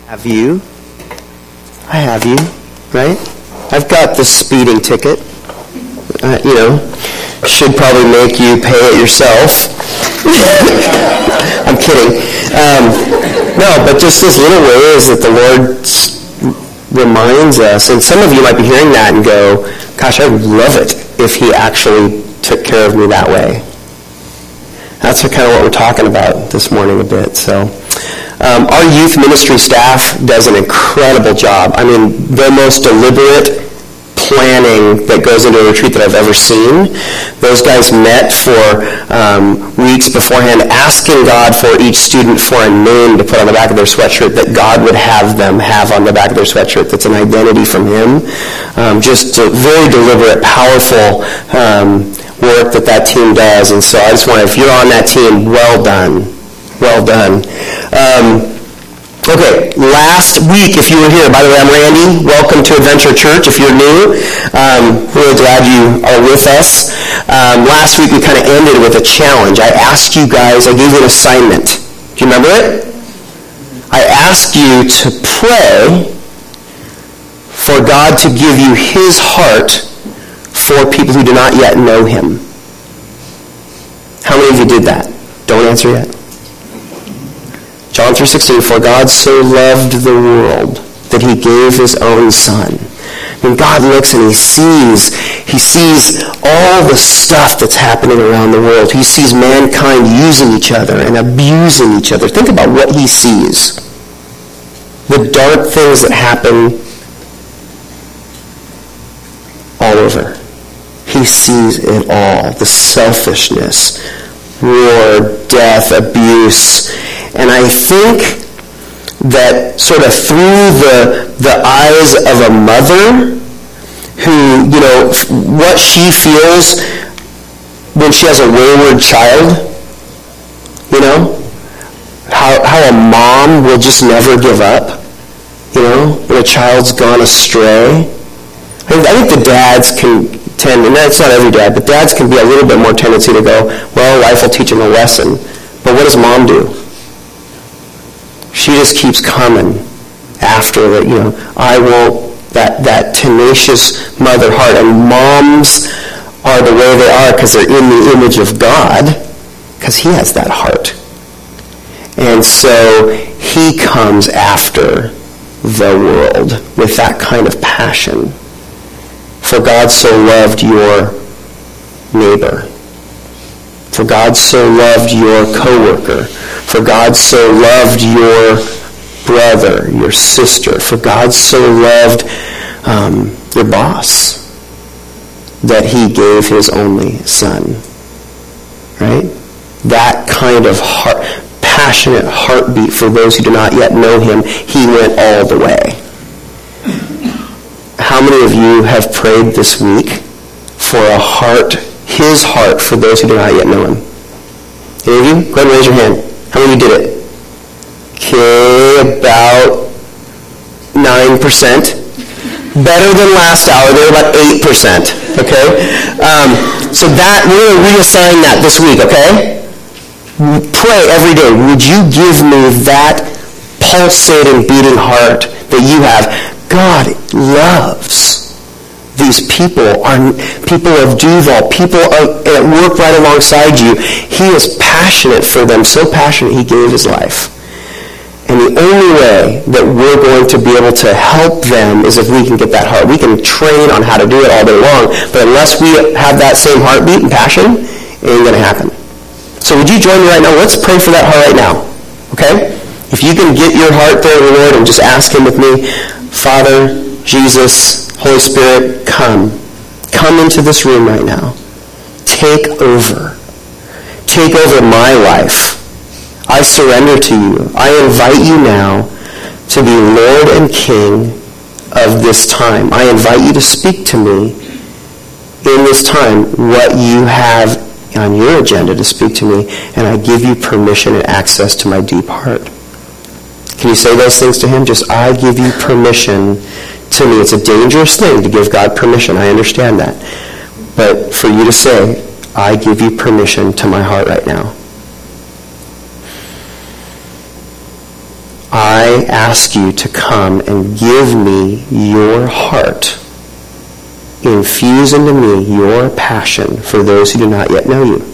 Have you? I have you, right? I've got the speeding ticket. Should probably make you pay it yourself. I'm kidding. No, but just those little ways that the Lord reminds us. And some of you might be hearing that and go, gosh, I would love it if he actually took care of me that way. That's kind of what we're talking about this morning a bit. So, our youth ministry staff does an incredible job. I mean, the most deliberate planning that goes into a retreat that I've ever seen. Those guys met for weeks beforehand, asking God for each student for a name to put on the back of their sweatshirt that God would have them have on the back of their sweatshirt that's an identity from him. Just a very deliberate, powerful work that team does. And so I just want to, if you're on that team, well done. Well done. Okay, last week, if you were here, by the way, I'm Randy. Welcome to Adventure Church. If you're new, really glad you are with us. Last week, we kind of ended with a challenge. I asked you guys, I gave you an assignment. Do you remember it? I asked you to pray for God to give you his heart for people who do not yet know him. How many of you did that? Don't answer yet. John 3:16, for God so loved the world that he gave his own son. And God looks and he sees all the stuff that's happening around the world. He sees mankind using each other and abusing each other. Think about what he sees. The dark things that happen all over. He sees it all. The selfishness, war, death, abuse. And I think that sort of through the eyes of a mother who, what she feels when she has a wayward child, how a mom will just never give up, when a child's gone astray. I think the dads can tend, and it's not every dad, but dads can be a little bit more tendency to go, well, life will teach him a lesson. But what does mom do? She just keeps coming after that, I won't, that tenacious mother heart. And moms are the way they are because they're in the image of God, because he has that heart. And so he comes after the world with that kind of passion. For God so loved your neighbor. For God so loved your coworker. For God so loved your brother, your sister. For God so loved your boss that he gave his only son. Right? That kind of passionate heartbeat for those who do not yet know him, he went all the way. How many of you have prayed this week for a heart, his heart, for those who do not yet know him? Any of you? Go ahead and raise your hand. How many of you did it? Okay, about 9%. Better than last hour. They were about 8%. Okay? So that, we're going to reassign that this week, okay? Pray every day. Would you give me that pulsating, beating heart that you have? God loves these people, people of Duval, people at work right alongside you. He is passionate for them, so passionate he gave his life. And the only way that we're going to be able to help them is if we can get that heart. We can train on how to do it all day long, but unless we have that same heartbeat and passion, it ain't going to happen. So would you join me right now? Let's pray for that heart right now. Okay? If you can get your heart there, Lord, and just ask him with me, Father, Jesus, Holy Spirit, come. Come into this room right now. Take over. Take over my life. I surrender to you. I invite you now to be Lord and King of this time. I invite you to speak to me in this time what you have on your agenda to speak to me, and I give you permission and access to my deep heart. Can you say those things to him? Just, I give you permission to me. It's a dangerous thing to give God permission. I understand that. But for you to say, I give you permission to my heart right now. I ask you to come and give me your heart. Infuse into me your passion for those who do not yet know you.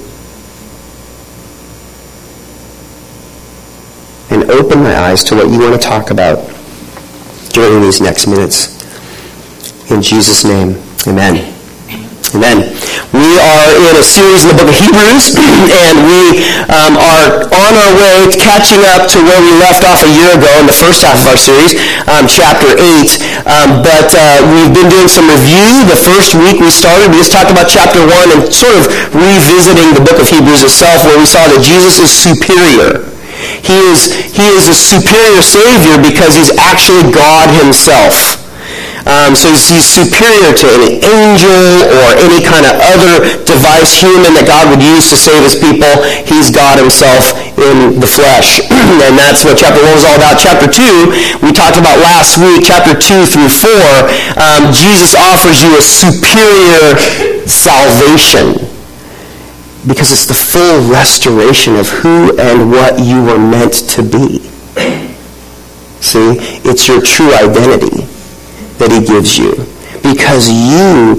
And open my eyes to what you want to talk about during these next minutes. In Jesus' name, amen. Amen. We are in a series in the book of Hebrews, and we are on our way to catching up to where we left off a year ago in the first half of our series, chapter 8. But we've been doing some review. The first week we just talked about chapter 1 and sort of revisiting the book of Hebrews itself, where we saw that Jesus is superior. He is a superior Savior because he's actually God himself. So he's superior to any angel or any kind of other device, human, that God would use to save his people. He's God himself in the flesh. And that's what chapter 1 was all about. Chapter 2, we talked about last week, chapter 2 through 4, Jesus offers you a superior salvation because it's the full restoration of who and what you were meant to be. See, it's your true identity that he gives you, because you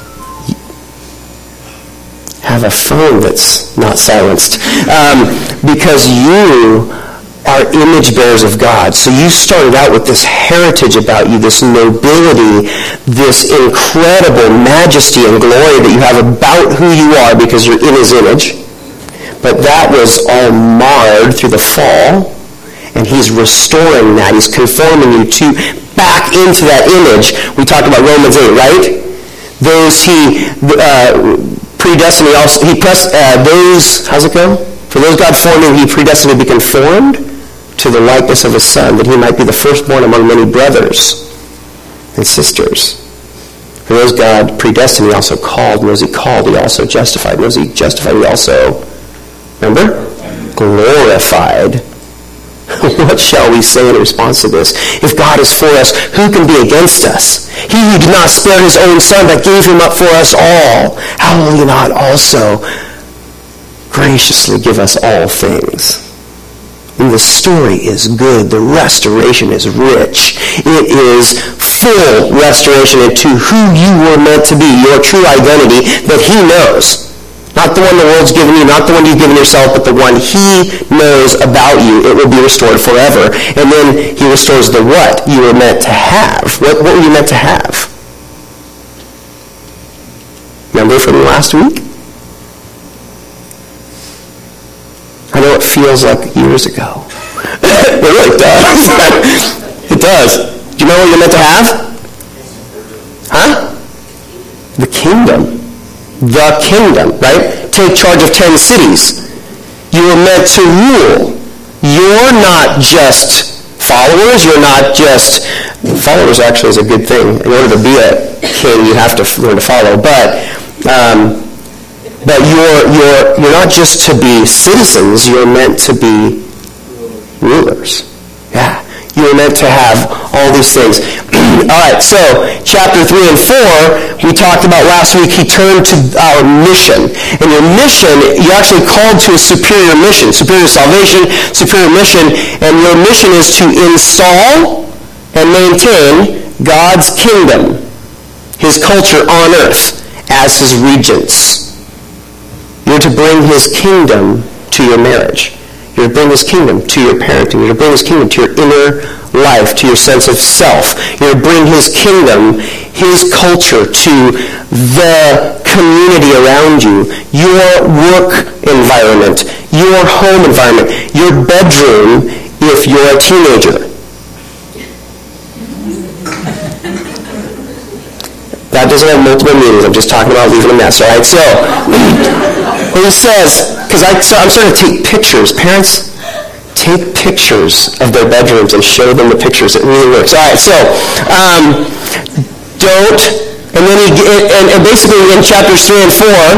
have a phone that's not silenced, because you are image bearers of God. So you started out with this heritage about you, this nobility, this incredible majesty and glory that you have about who you are because you're in his image. But that was all marred through the fall, and he's restoring that. He's conforming you back into that image. We talked about Romans 8, right? Those he predestined, how's it go? For those God foreknew, he predestined to be conformed to the likeness of his Son, that he might be the firstborn among many brothers and sisters. For those God predestined, he also called. And those he called, he also justified. And those he justified, he also, remember? Glorified. What shall we say in response to this? If God is for us, who can be against us? He who did not spare his own Son, but gave him up for us all, how will he not also graciously give us all things? And the story is good. The restoration is rich. It is full restoration into who you were meant to be, your true identity that he knows. Not the one the world's given you, not the one you've given yourself, but the one he knows about you. It will be restored forever. And then he restores the what you were meant to have. What were you meant to have? Remember from last week? I know it feels like years ago. It really does. It does. Do you know what you're meant to have? Huh? The kingdom. The kingdom, right? Take charge of 10 cities. You were meant to rule. You're not just followers. You're not just... Followers actually is a good thing. In order to be a king, you have to learn to follow. But you're not just to be citizens. You're meant to be rulers. Yeah. You were meant to have all these things. All right, so chapter 3 and 4, we talked about last week. He turned to our mission. And your mission, you're actually called to a superior mission, superior salvation, superior mission. And your mission is to install and maintain God's kingdom, his culture on earth, as his regents. You're to bring his kingdom to your marriage. You're to bring his kingdom to your parenting. You're to bring his kingdom to your inner life, to your sense of self. You're to bring his kingdom, his culture to the community around you, your work environment, your home environment, your bedroom if you're a teenager. That doesn't have multiple meanings. I'm just talking about leaving a mess, all right? So, he says, because I'm starting to take pictures. Parents, take pictures of their bedrooms and show them the pictures. It really works. All right, so, and then and basically in chapters 3 and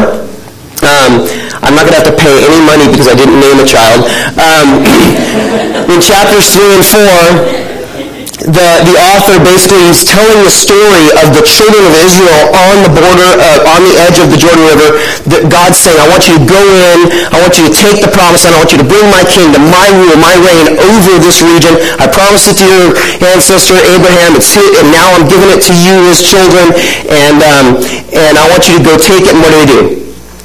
4, I'm not going to have to pay any money because I didn't name a child. In chapters 3 and 4, the author basically is telling the story of the children of Israel on the border, on the edge of the Jordan River. That God's saying, I want you to go in, I want you to take the promise, and I want you to bring my kingdom, my rule, my reign over this region. I promised it to your ancestor Abraham, and now I'm giving it to you as children, and I want you to go take it. And what do?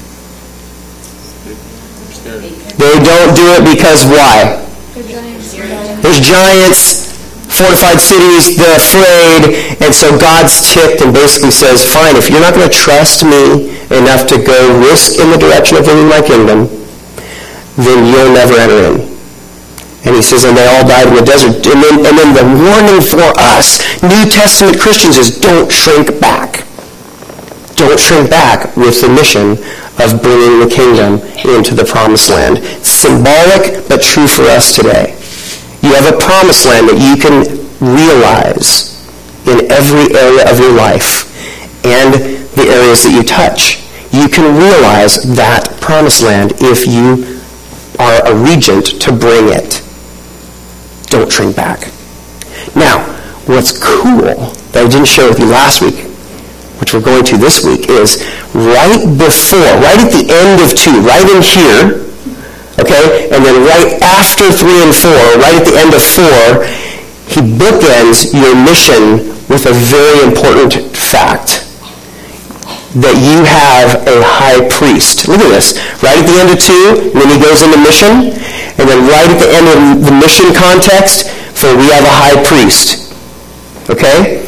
They don't do it because why? There's giants, fortified cities, they're afraid, and so God's ticked and basically says, fine, if you're not going to trust me enough to go risk in the direction of bringing my kingdom, then you'll never enter in. And he says, and they all died in the desert. And then the warning for us, New Testament Christians, is don't shrink back. Don't shrink back with the mission of bringing the kingdom into the promised land. It's symbolic, but true for us today. You have a promised land that you can realize in every area of your life and the areas that you touch. You can realize that promised land if you are a regent to bring it. Don't shrink back. Now, what's cool that I didn't share with you last week, which we're going to this week, is right at the end of 2, right in here, okay, and then right after 3 and 4, right at the end of 4, he bookends your mission with a very important fact, that you have a high priest. Look at this. Right at the end of 2, and then he goes into mission, and then right at the end of the mission context, for we have a high priest. Okay?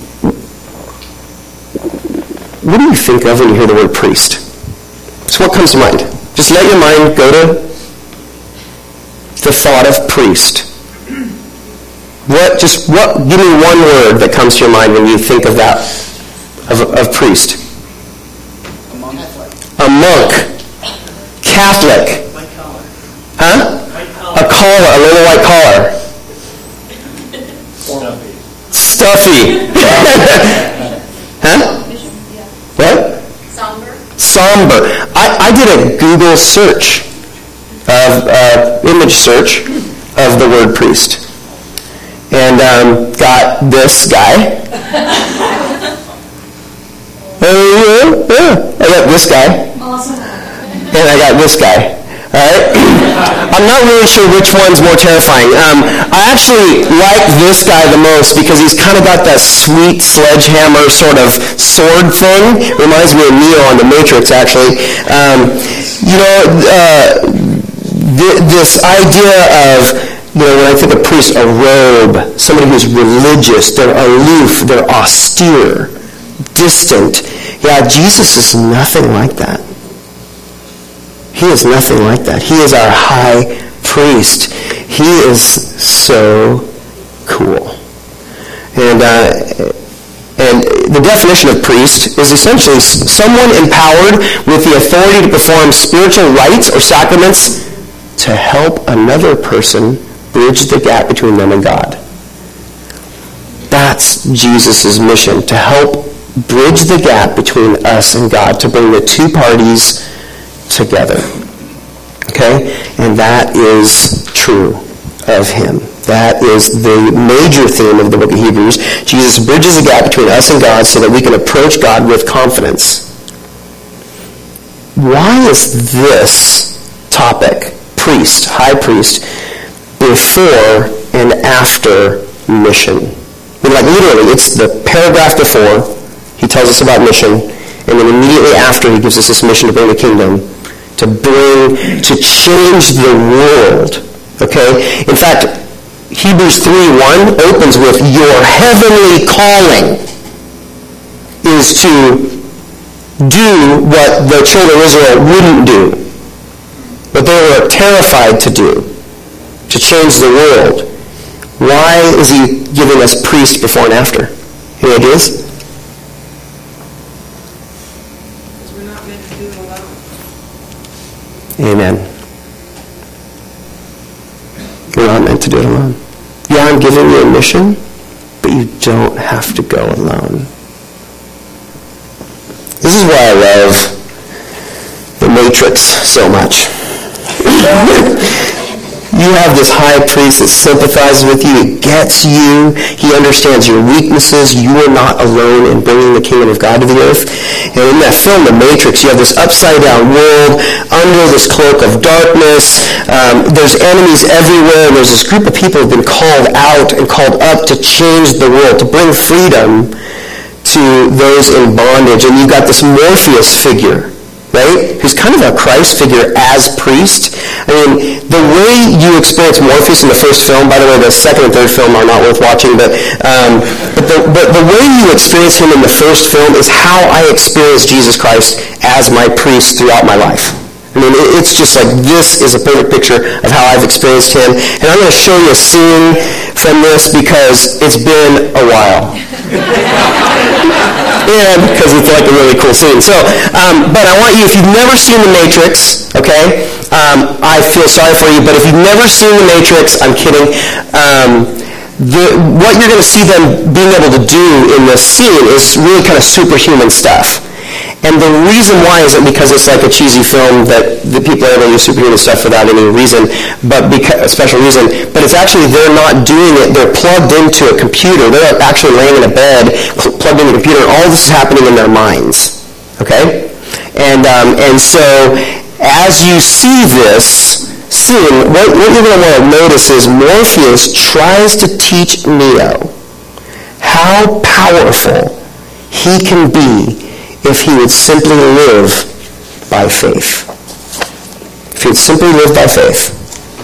What do you think of when you hear the word priest? So what comes to mind? Just let your mind go to the thought of priest. Give me one word that comes to your mind when you think of that, of priest. A monk. Catholic. White collar. Huh? White collar. A collar, a little white collar. Stuffy. Huh? What? Somber. I did a Google search, image search of the word priest, and got this guy. I got this guy. Awesome. And I got this guy. All right? I'm not really sure which one's more terrifying. I actually like this guy the most because he's kind of got that sweet sledgehammer sort of sword thing. Reminds me of Neo on The Matrix, actually. This idea of, when I think of priests, a robe, somebody who's religious, they're aloof, they're austere, distant. Yeah, Jesus is nothing like that. He is nothing like that. He is our high priest. He is so cool. And the definition of priest is essentially someone empowered with the authority to perform spiritual rites or sacraments to help another person bridge the gap between them and God. That's Jesus' mission, to help bridge the gap between us and God, to bring the two parties together. Okay? And that is true of him. That is the major theme of the book of Hebrews. Jesus bridges the gap between us and God so that we can approach God with confidence. Why is this topic, priest, high priest, before and after mission? Literally, it's the paragraph before he tells us about mission, and then immediately after he gives us this mission to bring the kingdom, to change the world. Okay? In fact, Hebrews 3:1 opens with, your heavenly calling is to do what the children of Israel wouldn't do, what they were terrified to do, to change the world. Why is he giving us priest before and after? Any ideas? Because we're not meant to do it alone. Amen. You're not meant to do it alone. Yeah, I'm giving you a mission, but you don't have to go alone. This is why I love The Matrix so much. You have this high priest that sympathizes with you. He gets you. He understands your weaknesses. You are not alone in bringing the kingdom of God to the earth. And in that film, The Matrix, you have this upside-down world under this cloak of darkness. There's enemies everywhere. There's this group of people who have been called out and called up to change the world, to bring freedom to those in bondage. And you've got this Morpheus figure, right, who's kind of a Christ figure as priest. I mean, the way you experience Morpheus in the first film, by the way, the second and third film are not worth watching, but the way you experience him in the first film is how I experience Jesus Christ as my priest throughout my life. I mean, it's just like, this is a perfect picture of how I've experienced him. And I'm going to show you a scene from this because it's been a while. And because it's like a really cool scene. So, but I want you, if you've never seen The Matrix, okay, I feel sorry for you, but if you've never seen The Matrix, I'm kidding. What you're going to see them being able to do in this scene is really kind of superhuman stuff. And the reason why isn't because it's like a cheesy film that the people are able to do superhuman stuff without any reason, but because a special reason. But it's actually, they're not doing it. They're plugged into a computer. They're actually laying in a bed, plugged into a computer. All this is happening in their minds. Okay? And so as you see this scene, what you're going to want to notice is Morpheus tries to teach Neo how powerful he can be if he would simply live by faith. If he would simply live by faith.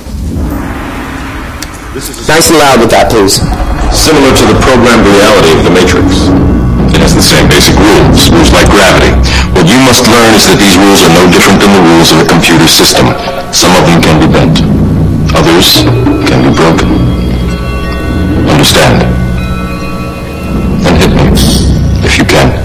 Nice and loud with that, please. Similar to the programmed reality of the Matrix. It has the same basic rules like gravity. What you must learn is that these rules are no different than the rules of a computer system. Some of them can be bent. Others can be broken. Understand? And hit me, if you can.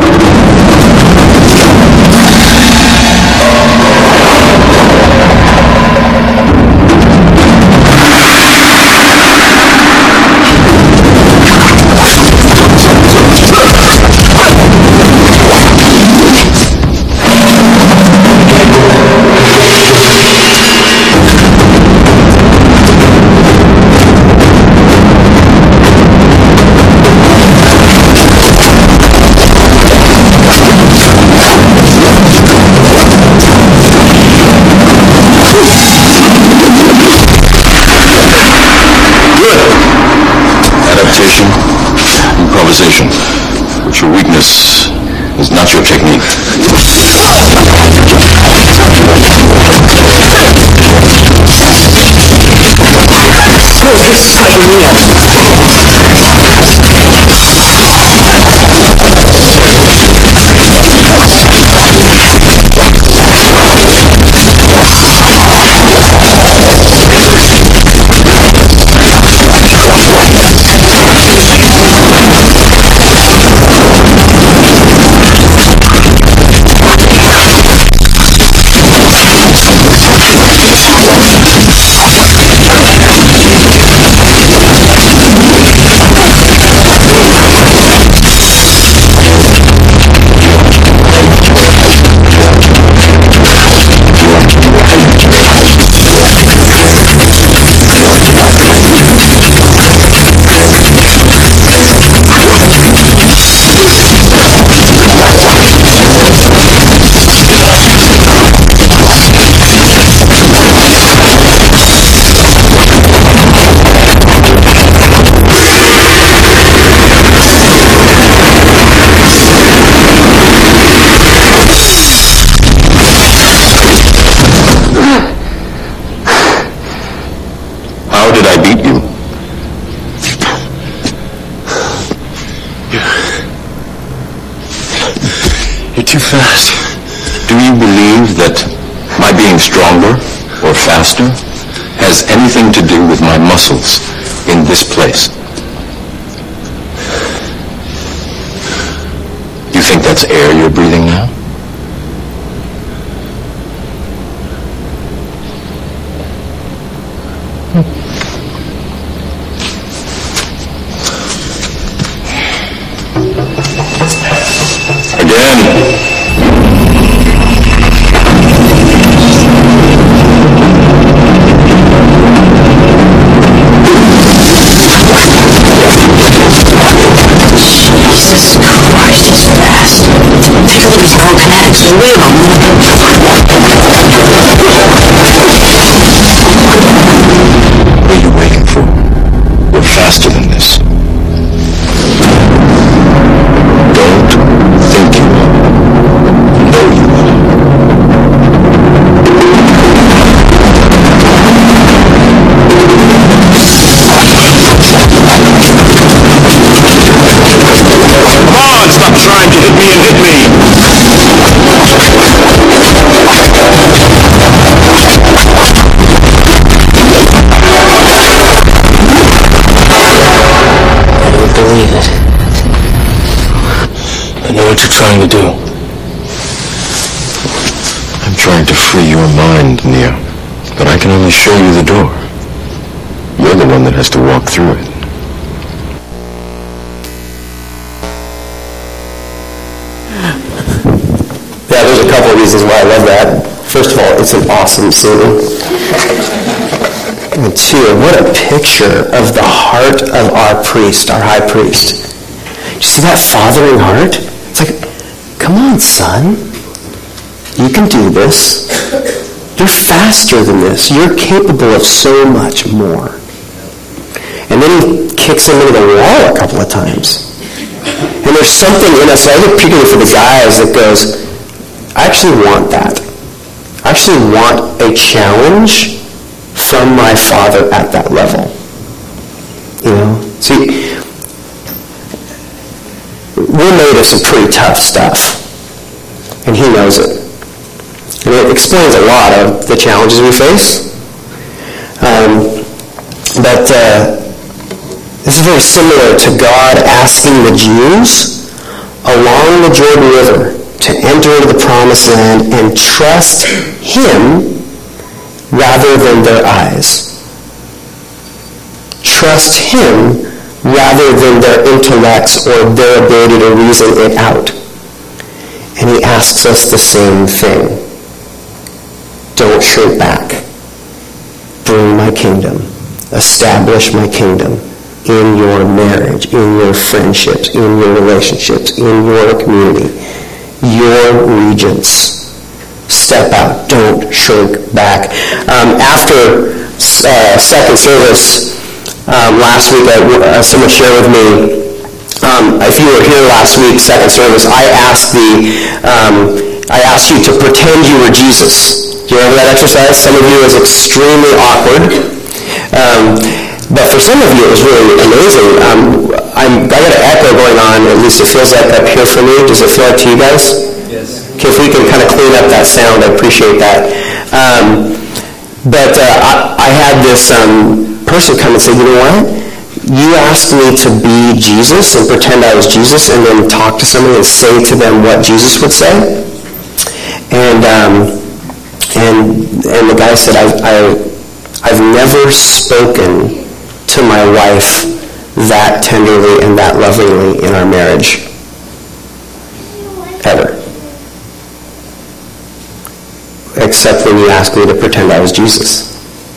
Improvisation, but your weakness is not your technique. How did I beat you? You're too fast. Do you believe that my being stronger or faster has anything to do with my muscles in this place? You think that's air you're breathing now? Again. to live. What are you waiting for? We're faster than this. Don't think you will. Know you will. Come on, stop trying to hit me and hit me! Believe it. I know what you're trying to do. I'm trying to free your mind, Neo. But I can only show you the door. You're the one that has to walk through it. Yeah, there's a couple of reasons why I love that. First of all, it's an awesome scene. And two, what a picture of the heart of our priest, our high priest. Do you see that fathering heart? It's like, come on, son. You can do this. You're faster than this. You're capable of so much more. And then he kicks him into the wall a couple of times. And there's something in us, I think particularly for the guys, that goes, I actually want that. I actually want a challenge from my father at that level. You know? See, we're made of some pretty tough stuff. And he knows it. And it explains a lot of the challenges we face. But this is very similar to God asking the Jews along the Jordan River to enter into the promised land and trust him rather than their eyes. Trust him rather than their intellects or their ability to reason it out. And he asks us the same thing. Don't shrink back. Bring my kingdom. Establish my kingdom in your marriage, in your friendships, in your relationships, in your community, your regions. Step out. Don't shrink back. After second service last week, someone shared with me, if you were here last week, second service, I asked you to pretend you were Jesus. Do you remember that exercise? Some of you it was extremely awkward. But for some of you, it was really amazing. I got an echo going on, at least it feels like up here for me. Does it feel like to you guys? Yes. Okay, if we can kind of clean up that sound, I appreciate that. But I had this person come and say, you know what? You asked me to be Jesus and pretend I was Jesus and then talk to somebody and say to them what Jesus would say. And the guy said, I've never spoken to my wife that tenderly and that lovingly in our marriage. Ever. Except when you asked me to pretend I was Jesus.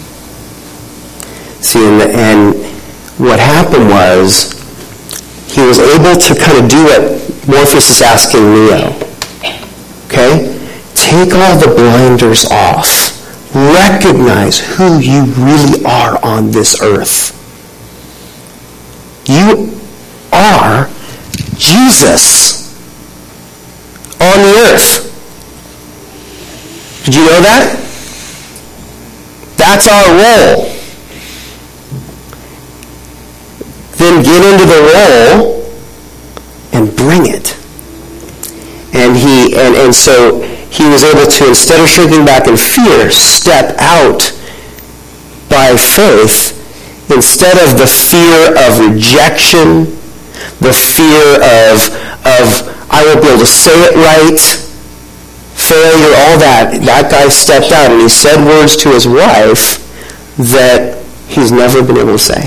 See, and what happened was, he was able to kind of do what Morpheus is asking Neo. Okay? Take all the blinders off. Recognize who you really are on this earth. You are Jesus on the earth. Did you know that? That's our role. Then get into the role and bring it. And so he was able to, instead of shrinking back in fear, step out by faith, instead of the fear of rejection, the fear of I won't be able to say it right, failure, all that. That guy stepped out and he said words to his wife that he's never been able to say.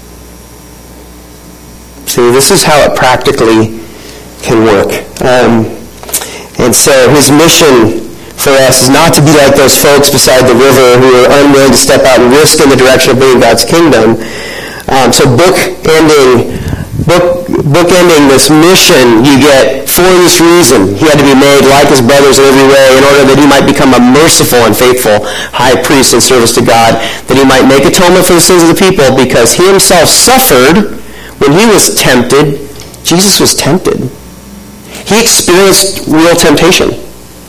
See, this is how it practically can work. And so his mission for us is not to be like those folks beside the river who are unwilling to step out and risk in the direction of bringing God's kingdom. So book bookending this mission, you get, for this reason, he had to be made like his brothers in every way in order that he might become a merciful and faithful high priest in service to God, that he might make atonement for the sins of the people, because he himself suffered when he was tempted. Jesus was tempted. He experienced real temptation.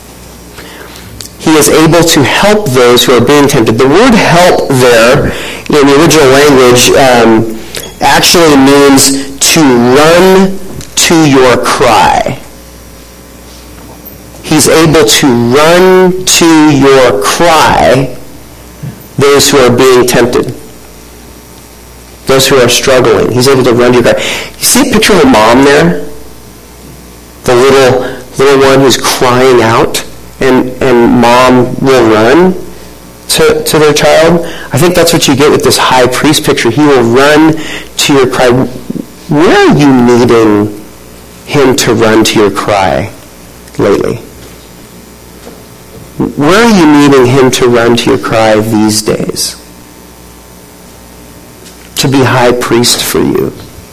He is able to help those who are being tempted. The word help there in the original language actually means to run to your cry. He's able to run to your cry those who are being tempted, those who are struggling. He's able to run to your cry. You see a picture of a mom there? The little one who's crying out, and mom will run to their child. I think that's what you get with this high priest picture. He will run to your cry. Where are you needing him to run to your cry lately? Where are you needing him to run to your cry these days? To be high priest for you.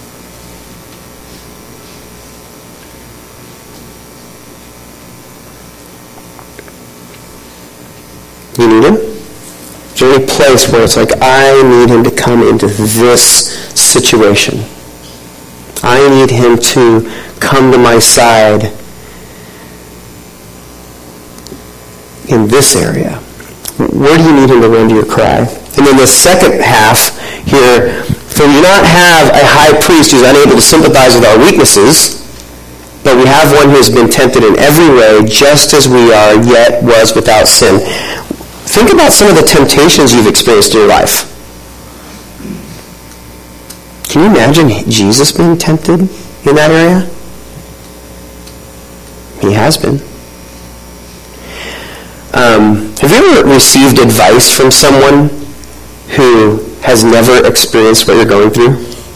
You need him? Is there any place where it's like, I need him to come into this situation? I need him to come to my side in this area. Where do you need him to run to your cry? And then the second half here, for we not have a high priest who's unable to sympathize with our weaknesses, but we have one who has been tempted in every way, just as we are, yet was without sin. Think about some of the temptations you've experienced in your life. Can you imagine Jesus being tempted in that area? He has been. Have you ever received advice from someone who has never experienced what you're going through?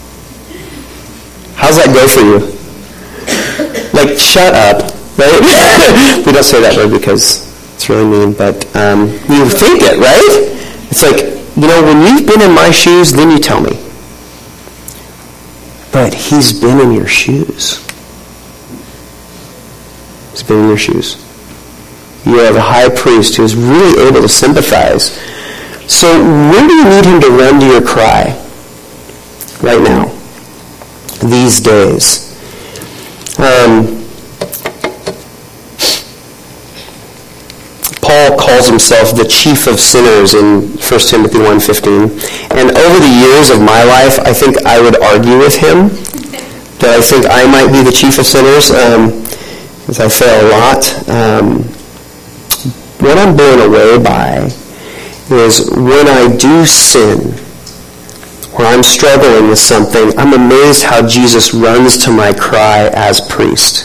How's that go for you? Like, shut up, right? We don't say that word because it's really mean, but you think it, right? It's like, when you've been in my shoes, then you tell me. But he's been in your shoes. He's been in your shoes. You have a high priest who is really able to sympathize. So where do you need him to run to your cry right now, these days? Paul calls himself the chief of sinners in 1 Timothy 1:15. And over the years of my life, I think I would argue with him that I think I might be the chief of sinners, because I fail a lot. What I'm blown away by is when I do sin, or I'm struggling with something, I'm amazed how Jesus runs to my cry as priest.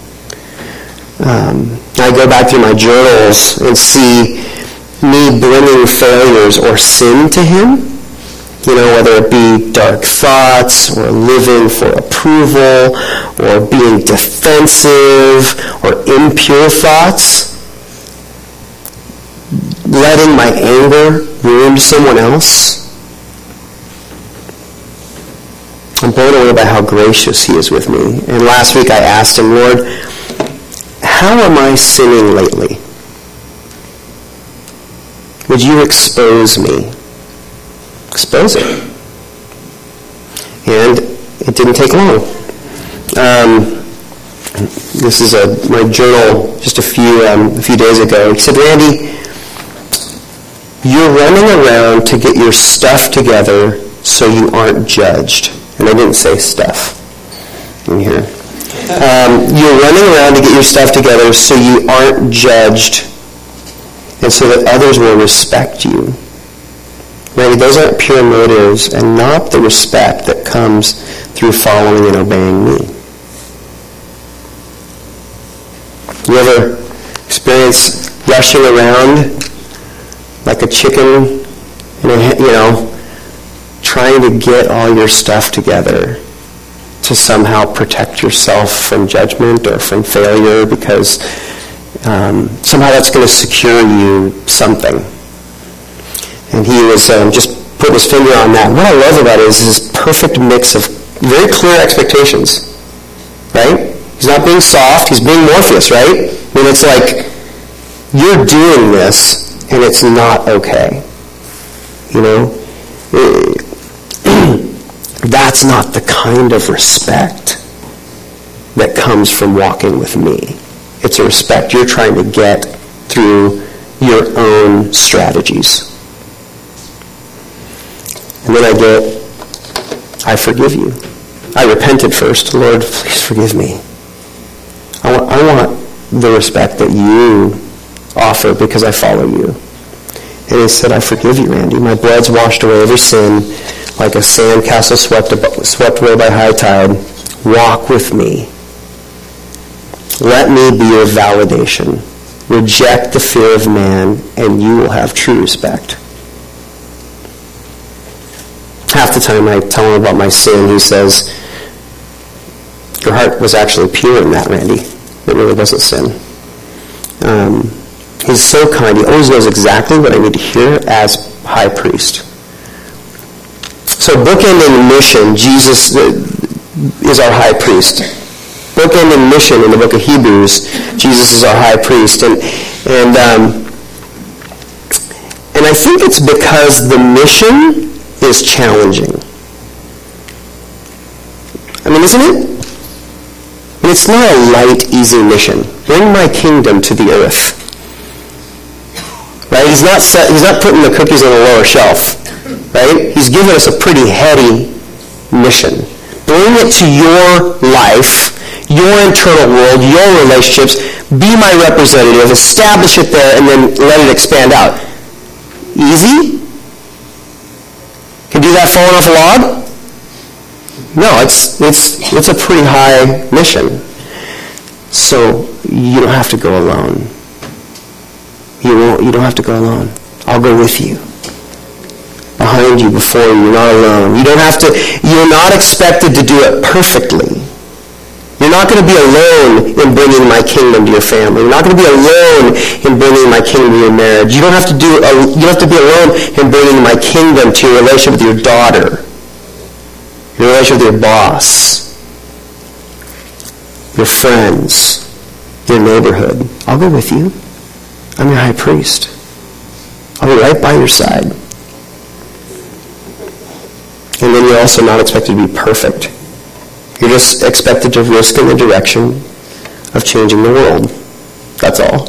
I go back through my journals and see me bringing failures or sin to him, whether it be dark thoughts or living for approval or being defensive or impure thoughts, letting my anger wound someone else. I'm blown away by how gracious he is with me. And last week I asked him, Lord, how am I sinning lately? Would you expose me? Expose it. And it didn't take long. This is my journal just a few days ago. He said, Randy, you're running around to get your stuff together so you aren't judged. And I didn't say stuff in here. You're running around to get your stuff together so you aren't judged and so that others will respect you. Randy, those aren't pure motives and not the respect that comes through following and obeying me. You ever experience rushing around like a chicken, trying to get all your stuff together to somehow protect yourself from judgment or from failure because somehow that's going to secure you something? And he was just putting his finger on that. What I love about it is this perfect mix of very clear expectations, right? He's not being soft. He's being Morpheus, right? I mean, it's like, you're doing this, and it's not okay. You know? That's not the kind of respect that comes from walking with me. It's a respect you're trying to get through your own strategies. And then I forgive you. I repented first. Lord, please forgive me. I want the respect that you offer because I follow you. And he said, I forgive you, Randy. My blood's washed away every sin like a sandcastle swept away by high tide. Walk with me. Let me be your validation. Reject the fear of man, and you will have true respect. Half the time I tell him about my sin, he says, your heart was actually pure in that, Randy. It really wasn't sin. He's so kind. He always knows exactly what I need to hear as high priest. So bookending mission, Jesus is our high priest. Bookending mission in the book of Hebrews, Jesus is our high priest. And I think it's because the mission is challenging. I mean, isn't it? And it's not a light, easy mission. Bring my kingdom to the earth. Right? He's not putting the cookies on the lower shelf. Right? He's given us a pretty heady mission. Bring it to your life, your internal world, your relationships. Be my representative. Establish it there, and then let it expand out. Easy? Can do that falling off a log? No, it's a pretty high mission. So you don't have to go alone. You don't have to go alone. I'll go with you. Behind you, before you, you're not alone. You're not expected to do it perfectly. You're not going to be alone in bringing my kingdom to your family. You're not going to be alone in bringing my kingdom to your marriage. You don't have to be alone in bringing my kingdom to your relationship with your daughter, your relationship with your boss, your friends, your neighborhood. I'll go with you. I'm your high priest. I'll be right by your side. And then you're also not expected to be perfect. You're just expected to risk in the direction of changing the world. That's all.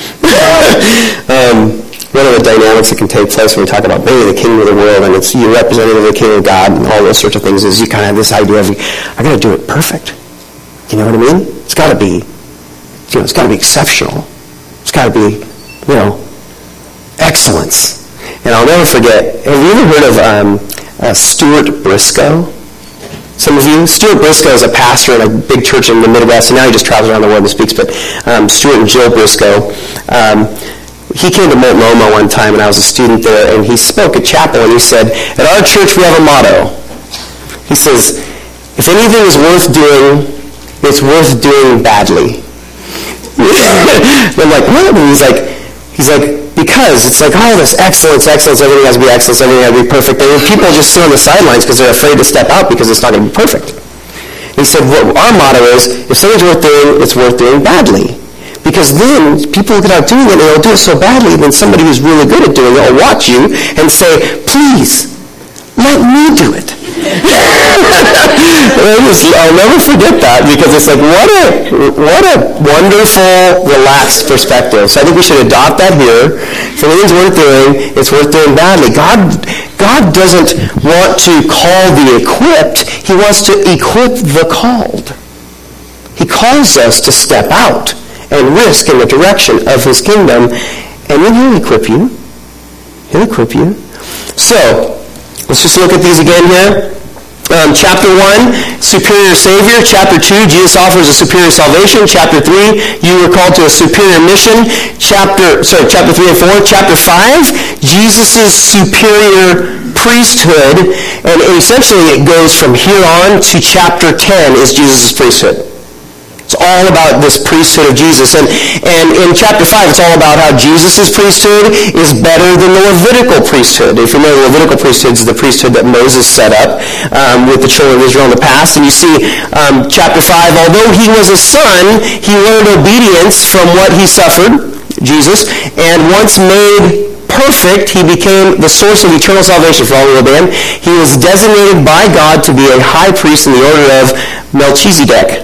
One of the dynamics that can take place when we talk about bringing the kingdom of the world, and it's you representative of the kingdom of God and all those sorts of things, is you kind of have this idea of, I got to do it perfect. You know what I mean? It's got to be, it's got to be exceptional. It's got to be, excellence. And I'll never forget, have you ever heard of Stuart Briscoe? Some of you? Stuart Briscoe is a pastor in a big church in the Midwest, and now he just travels around the world and speaks, but Stuart and Jill Briscoe, he came to Molten Loma one time when I was a student there, and he spoke at chapel, and he said, at our church we have a motto. He says, if anything is worth doing, it's worth doing badly. And I'm like, what? And he's like, because it's like, oh, this excellence, everything has to be excellence, everything has to be perfect. And people just sit on the sidelines because they're afraid to step out because it's not going to be perfect. And he said, well, our motto is, if something's worth doing, it's worth doing badly. Because then people look at doing it and they'll do it so badly, then somebody who's really good at doing it will watch you and say, please, let me do it. I'll never forget that, because it's like, what a wonderful, relaxed perspective. So I think we should adopt that here. If anything's worth doing, it's worth doing badly. God doesn't want to call the equipped. He wants to equip the called. He calls us to step out and risk in the direction of his kingdom, and then he'll equip you. He'll equip you. So, let's just look at these again here. Chapter 1, superior Savior. Chapter 2, Jesus offers a superior salvation. Chapter 3, you were called to a superior mission. Chapter 3 and 4. Chapter 5, Jesus' superior priesthood. And essentially it goes from here on to chapter 10 is Jesus' priesthood. It's all about this priesthood of Jesus. And in chapter 5, it's all about how Jesus' priesthood is better than the Levitical priesthood. If you know, the Levitical priesthood is the priesthood that Moses set up with the children of Israel in the past. And you see, chapter 5, although he was a son, he learned obedience from what he suffered, Jesus, and once made perfect, he became the source of eternal salvation for all who obey him. He was designated by God to be a high priest in the order of Melchizedek.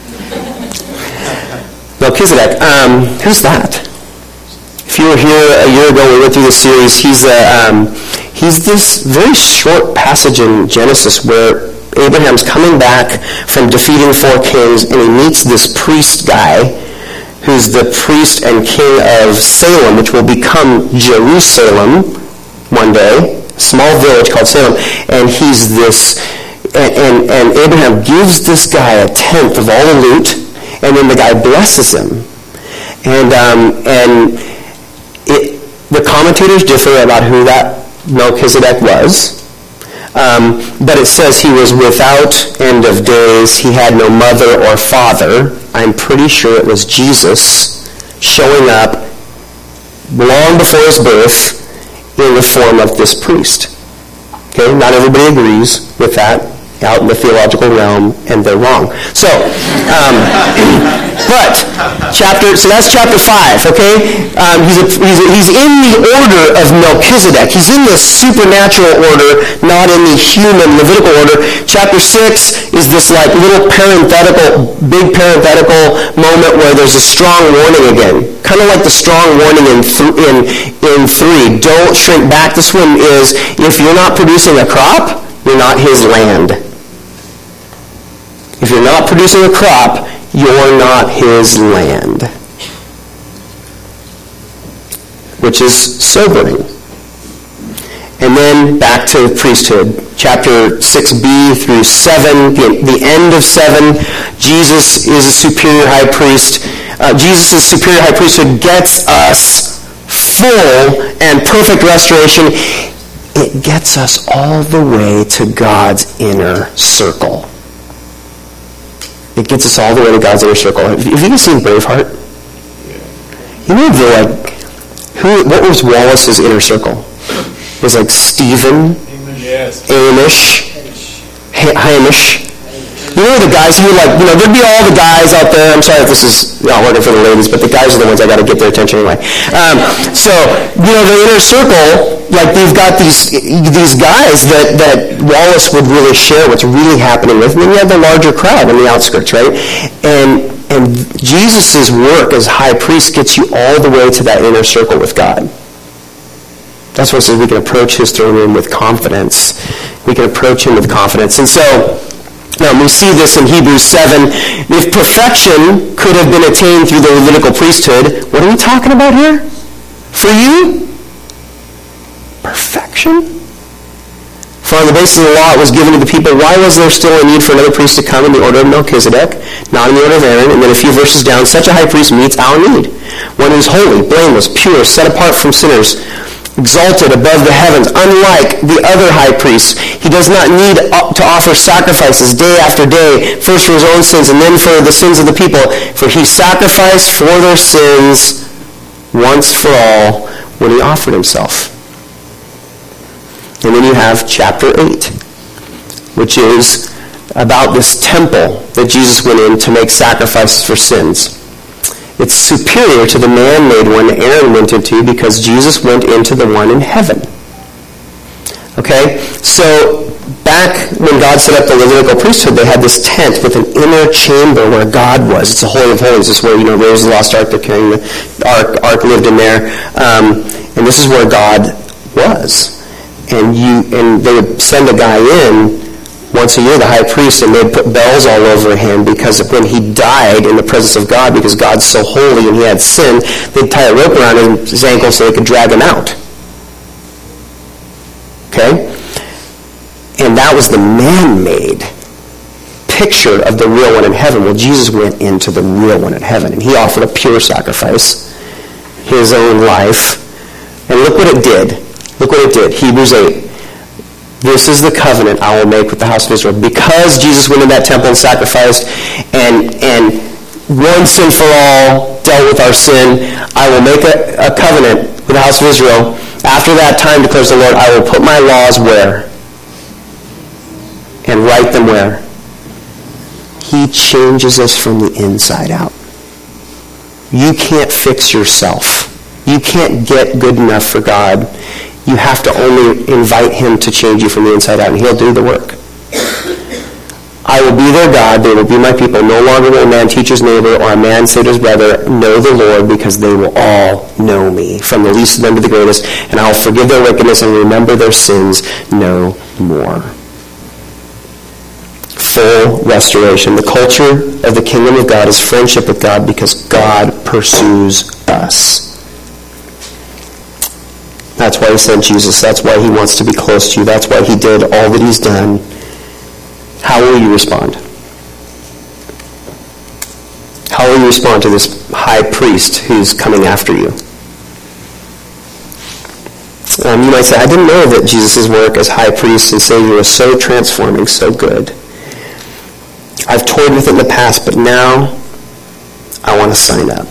Melchizedek. Who's that? If you were here a year ago, we went through this series. He's this very short passage in Genesis where Abraham's coming back from defeating 4 kings, and he meets this priest guy who's the priest and king of Salem, which will become Jerusalem one day, a small village called Salem. And he's this, and Abraham gives this guy 1/10 of all the loot, and then the guy blesses him. And the commentators differ about who that Melchizedek was. But it says he was without end of days. He had no mother or father. I'm pretty sure it was Jesus showing up long before his birth in the form of this priest. Okay, not everybody agrees with that out in the theological realm, and they're wrong. So, so that's chapter 5, okay? He's in the order of Melchizedek. He's in the supernatural order, not in the human Levitical order. Chapter 6 is this like little big parenthetical moment where there's a strong warning again. Kind of like the strong warning in 3. Don't shrink back. This one is, if you're not producing a crop, you're not his land. If you're not producing a crop, you're not his land. Which is sobering. And then back to priesthood. Chapter 6b through 7, the end of 7, Jesus is a superior high priest. Jesus' superior high priesthood gets us full and perfect restoration. It gets us all the way to God's inner circle. It gets us all the way to God's inner circle. Have you guys seen Braveheart? You know, what was Wallace's inner circle? It was like Stephen, Hamish. You know the guys who there'd be all the guys out there. I'm sorry if this is not working for the ladies, but the guys are the ones I got to get their attention anyway. So, the inner circle, like they've got these guys that Wallace would really share what's really happening with. And then you have the larger crowd on the outskirts, right? And Jesus' work as high priest gets you all the way to that inner circle with God. That's what it says we can approach his throne room with confidence. We can approach him with confidence. And so, we see this in Hebrews 7. If perfection could have been attained through the Levitical priesthood, what are we talking about here? For you? Perfection? For on the basis of the law it was given to the people. Why was there still a need for another priest to come in the order of Melchizedek, not in the order of Aaron? And then a few verses down, such a high priest meets our need. One who is holy, blameless, pure, set apart from sinners, exalted above the heavens, unlike the other high priests. He does not need to offer sacrifices day after day, first for his own sins and then for the sins of the people. For he sacrificed for their sins once for all when he offered himself. And then you have chapter 8, which is about this temple that Jesus went in to make sacrifices for sins. It's superior to the man-made one Aaron went into because Jesus went into the one in heaven. Okay? So, back when God set up the Levitical priesthood, they had this tent with an inner chamber where God was. It's the Holy of Holies. It's where, Raiders of the Lost Ark, they're carrying the ark lived in there. And this is where God was. And they would send a guy in once a year, the high priest, and they'd put bells all over him because when he died in the presence of God, because God's so holy and he had sin, they'd tie a rope around his ankle so they could drag him out. Okay? And that was the man-made picture of the real one in heaven. Well, Jesus went into the real one in heaven, and he offered a pure sacrifice, his own life. And look what it did. Look what it did. Hebrews 8. This is the covenant I will make with the house of Israel. Because Jesus went in that temple and sacrificed, and once and for all dealt with our sin. I will make a covenant with the house of Israel. After that time, declares the Lord, I will put my laws where? And write them where? He changes us from the inside out. You can't fix yourself. You can't get good enough for God. You have to only invite him to change you from the inside out, and he'll do the work. I will be their God, they will be my people. No longer will a man teach his neighbor or a man say to his brother, know the Lord, because they will all know me, from the least of them to the greatest, and I will forgive their wickedness and remember their sins no more. Full restoration. The culture of the kingdom of God is friendship with God because God pursues us. That's why he sent Jesus. That's why he wants to be close to you. That's why he did all that he's done. How will you respond? How will you respond to this high priest who's coming after you? You might say, I didn't know that Jesus' work as high priest and Savior was so transforming, so good. I've toyed with it in the past, but now I want to sign up.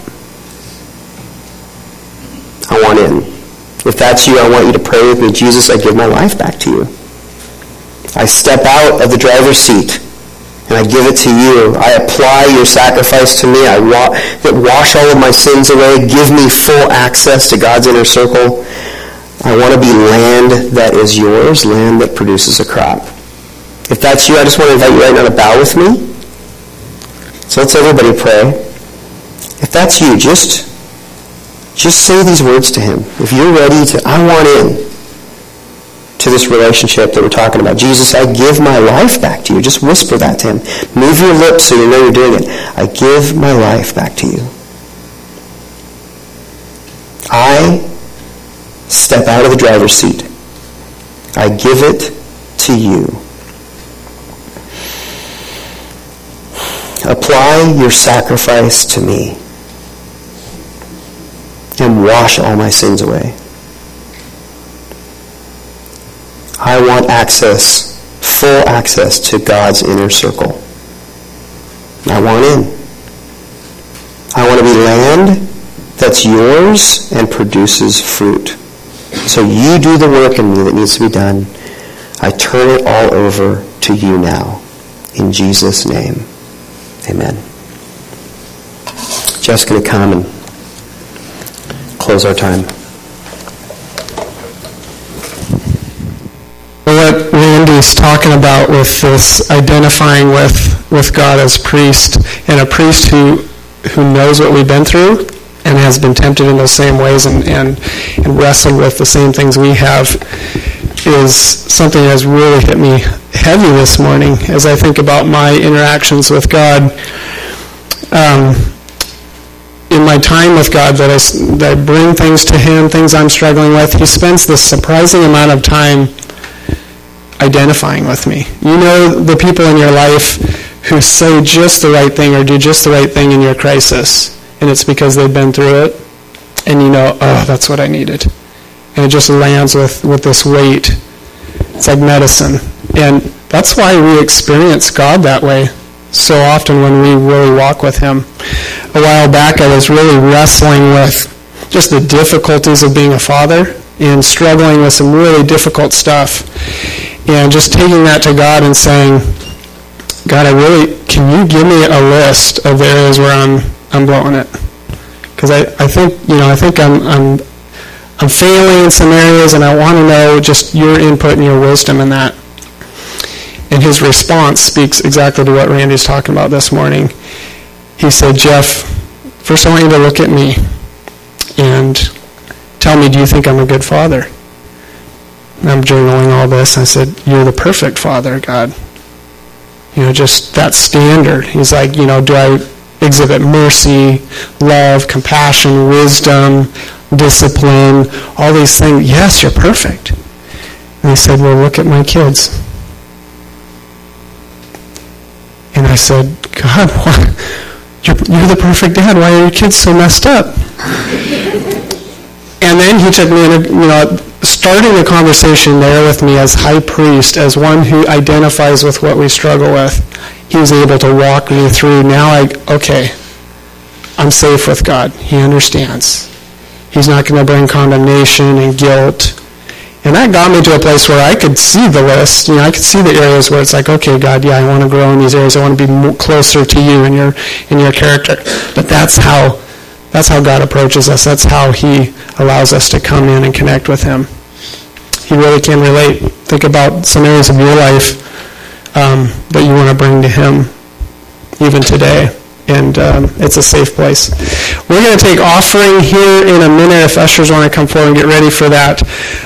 I want in. If that's you, I want you to pray with me. Jesus, I give my life back to you. I step out of the driver's seat and I give it to you. I apply your sacrifice to me. I wash all of my sins away. Give me full access to God's inner circle. I want to be land that is yours, land that produces a crop. If that's you, I just want to invite you right now to bow with me. So let's everybody pray. If that's you, just say these words to him. If you're ready to, I want in to this relationship that we're talking about. Jesus, I give my life back to you. Just whisper that to him. Move your lips so you know you're doing it. I give my life back to you. I step out of the driver's seat. I give it to you. Apply your sacrifice to me and wash all my sins away. I want access, full access to God's inner circle. I want in. I want to be land that's yours and produces fruit. So you do the work in me that needs to be done. I turn it all over to you now. In Jesus' name, amen. Jeff's going to come and close our time. What Randy's talking about with this identifying with God as priest, and a priest who knows what we've been through and has been tempted in those same ways and wrestled with the same things we have, is something that has really hit me heavy this morning as I think about my interactions with God. In my time with God, that I bring things to him, things I'm struggling with, he spends this surprising amount of time identifying with me. You know the people in your life who say just the right thing or do just the right thing in your crisis, and it's because they've been through it, and you know, oh, that's what I needed. And it just lands with this weight. It's like medicine. And that's why we experience God that way so often when we really walk with him. A while back, I was really wrestling with just the difficulties of being a father and struggling with some really difficult stuff. And just taking that to God and saying, God, can you give me a list of areas where I'm blowing it? Because I think I'm failing in some areas, and I want to know just your input and your wisdom in that. And his response speaks exactly to what Randy's talking about this morning. He said, Jeff, first I want you to look at me and tell me, do you think I'm a good father? And I'm journaling all this. I said, you're the perfect father, God. Just that standard. He's like, do I exhibit mercy, love, compassion, wisdom, discipline, all these things? Yes, you're perfect. And he said, well, look at my kids. And I said, God, you're the perfect dad. Why are your kids so messed up? And then he took me in, starting the conversation there with me as high priest, as one who identifies with what we struggle with. He was able to walk me through. Now, okay, I'm safe with God. He understands. He's not going to bring condemnation and guilt. And that got me to a place where I could see the list. I could see the areas where it's like, okay, God, yeah, I want to grow in these areas. I want to be closer to you in your character. But that's how God approaches us. That's how he allows us to come in and connect with him. He really can relate. Think about some areas of your life that you want to bring to him even today. And it's a safe place. We're going to take offering here in a minute if ushers want to come forward and get ready for that.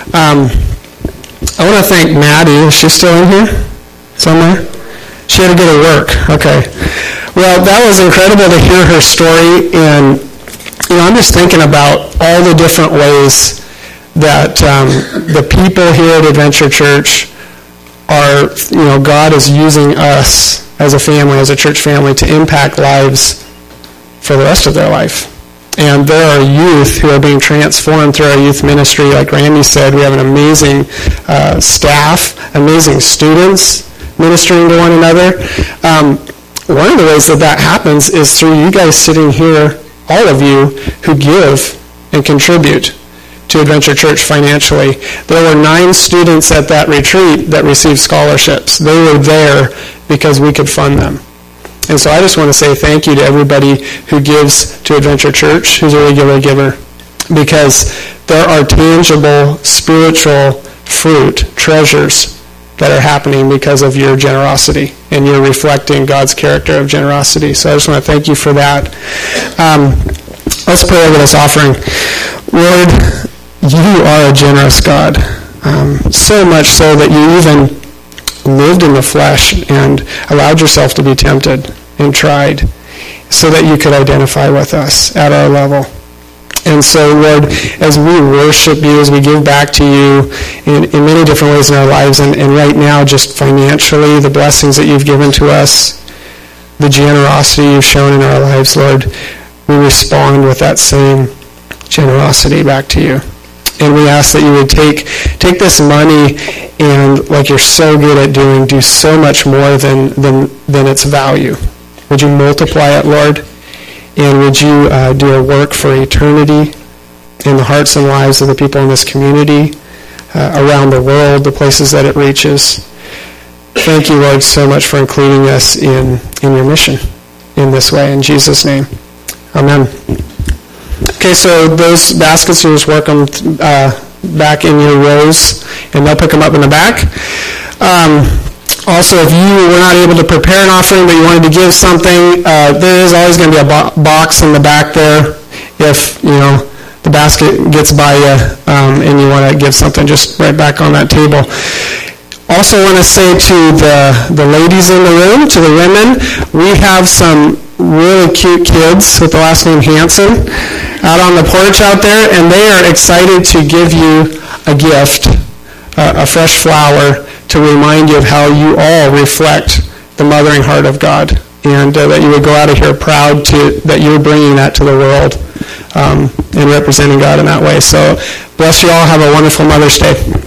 I want to thank Maddie. Is she still in here somewhere? She had to go to work. Okay. Well, that was incredible to hear her story. And, I'm just thinking about all the different ways that the people here at Adventure Church are, God is using us as a family, as a church family, to impact lives for the rest of their life. And there are youth who are being transformed through our youth ministry. Like Randy said, we have an amazing staff, amazing students ministering to one another. One of the ways that happens is through you guys sitting here, all of you who give and contribute to Adventure Church financially. There were 9 students at that retreat that received scholarships. They were there because we could fund them. And so I just want to say thank you to everybody who gives to Adventure Church, who's a regular giver, because there are tangible spiritual fruit, treasures that are happening because of your generosity, and you're reflecting God's character of generosity. So I just want to thank you for that. Let's pray over this offering. Lord, you are a generous God, so much so that you even lived in the flesh and allowed yourself to be tempted and tried so that you could identify with us at our level. And so, Lord, as we worship you, as we give back to you in many different ways in our lives, and right now just financially, the blessings that you've given to us, the generosity you've shown in our lives, Lord, we respond with that same generosity back to you. And we ask that you would take this money and, like you're so good at doing, do so much more than its value. Would you multiply it, Lord? And would you do a work for eternity in the hearts and lives of the people in this community, around the world, the places that it reaches? Thank you, Lord, so much for including us in your mission in this way. In Jesus' name, amen. Okay, so those baskets, you just work them back in your rows, and they'll pick them up in the back. Also, if you were not able to prepare an offering but you wanted to give something, there is always going to be a box in the back there. If the basket gets by you and you want to give something, just right back on that table. Also want to say to the ladies in the room, to the women, we have some really cute kids with the last name Hanson out on the porch out there, and they are excited to give you a gift, a fresh flower, to remind you of how you all reflect the mothering heart of God, and that you would go out of here proud that you're bringing that to the world and representing God in that way. So bless you all. Have a wonderful Mother's Day.